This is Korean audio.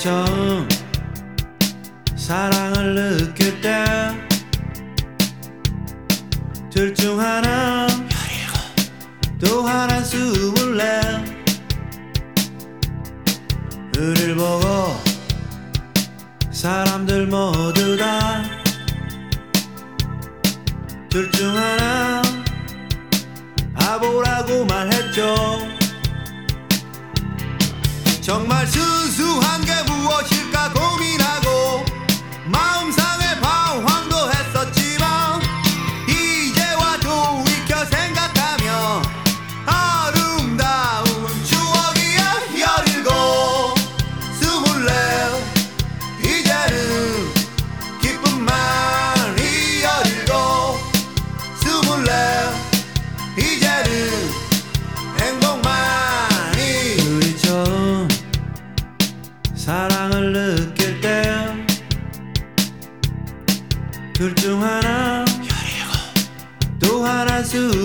처음 사랑을 느낄 때 둘 중 하나 또 하나 24 우릴 보고 사람들 모두 다 둘 중 하나 바보라고 말했죠. 정말 순수한 게 무엇일까 고민하고 마음상의 방황도 했었지만 이제와 돌이켜 생각하면 아름다운 추억이야. 17, 24 이제는 기쁨만이 17, 24 이제는 행복만이. 우리 처음 사랑을 느낄 때 둘 중 하나 또 하나 24